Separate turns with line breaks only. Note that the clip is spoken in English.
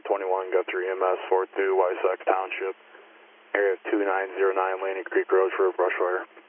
21, Guthrie EMS 42, Wysox Township, area 2909 Landing Creek Road for a brush fire.